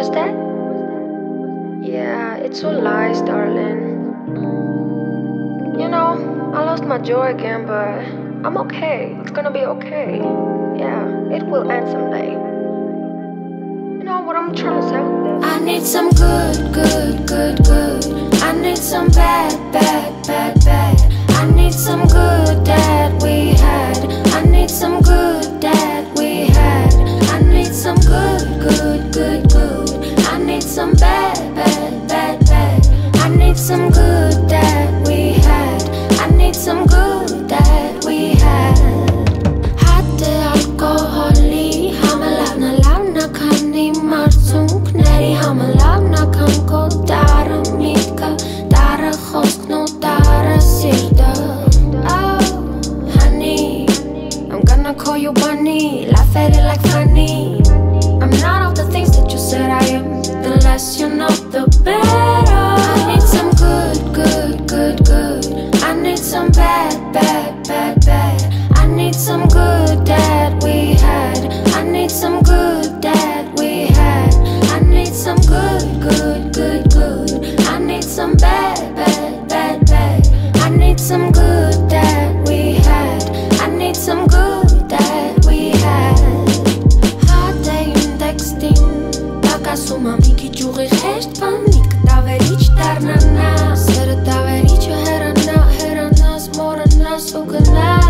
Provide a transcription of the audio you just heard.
was that? Yeah, it's all lies, darling. You know, I lost my joy again, but I'm okay. It's gonna be okay. Yeah, it will end someday. You know what I'm trying to say? I need some good, good, good, good. I need some bad, bad, bad, bad. I need some good that we had. I need some good that we had. I need some good, good, good, good. I need some bad, bad, bad, bad. I need some good that we had. I need some good that we had. Hatte alkoholi, hamalavna lavna kani marsunk neri hamalavna kanko dara mika dara khoskno dara sirda. Oh, honey, I'm gonna call you bunny, laugh at it like funny. I'm not all the things that you said I am. The less you know, the better. I need some good, good, good, good. I need some bad, bad, bad, bad. I need some good that we had. I need some good that we had. I need some good, good, good, good. I need some bad, bad, bad, bad. I need some good that we had. I need some good that we had. Ասում եմ մի քիչ ուղիղ հեշտ բանի կտավերիչ դառնանաս Սերը տավերիչը հեռանաս, մոռանաս ու գնաս